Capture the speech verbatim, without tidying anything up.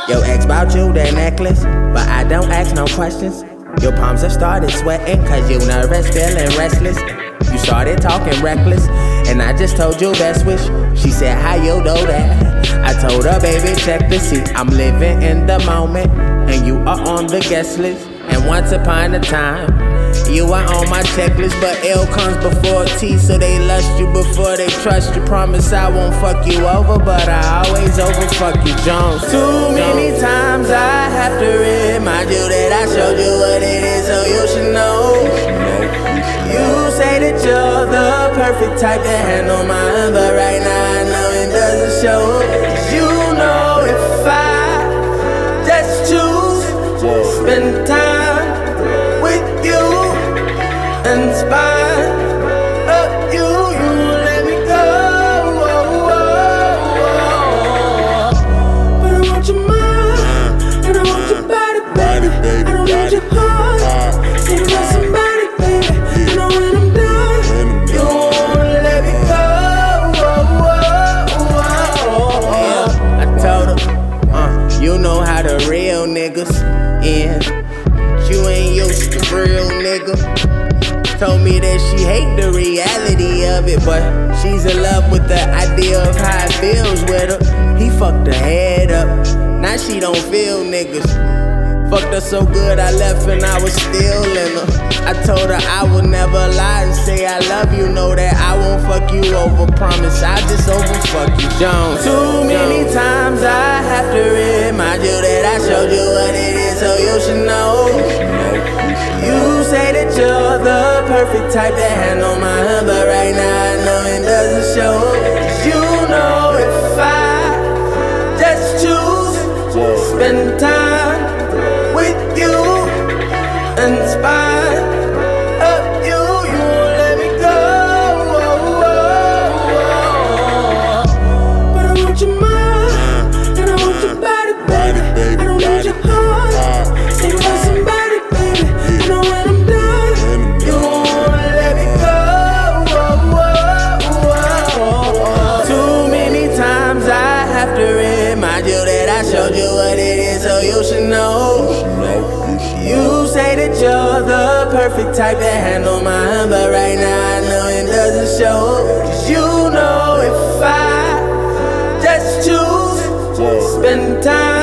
Yo, ex bout you, that necklace, but I don't ask no questions. Your palms have started sweating, cause you nervous, feeling restless. You started talking reckless, and I just told you best wish. She said, how you know that? I told her, baby, check the seat. I'm living in the moment, and you are on the guest list. And once upon a time, you are on my checklist, but L comes before T, so they lust you before they trust you. Promise I won't fuck you over, but I always overfuck you, Jones. Too many times I have to remind you that I showed you what it is, so you should know. You say that you're the perfect type to handle mine, but right now I know it doesn't show. You know if I just choose to spend time with you and spine up you, you let me go. But I want your mind, and I want your body, baby. I don't need your heart. Think about somebody, baby. You know when I'm done, you won't let me go. Yeah, I told her, uh, you know how the real niggas end. You ain't used to real nigga. Told me that she hate the reality of it, but she's in love with the idea of how it feels with her. He fucked her head up, now she don't feel niggas. Fucked her so good I left and I was still in her. I told her I would never lie and say I love you. Know that I won't fuck you over, promise I just overfuck you, Jones. Too many times I have to remind you that I showed you what it is, so you should know. You say that you're the perfect type to handle mine, but right now I know it doesn't show. You know if I just choose to spend time with you and spine up you, you won't let me go. But I want your mind, and I want your body, baby. I don't need your heart. Think about somebody, baby. You know when I'm done, you won't let me go. Too many times I have to remind you that I showed you what it is, so you should know. You say that you're the perfect type to handle mine, but right now I know it doesn't show. Cause you know if I just choose to spend time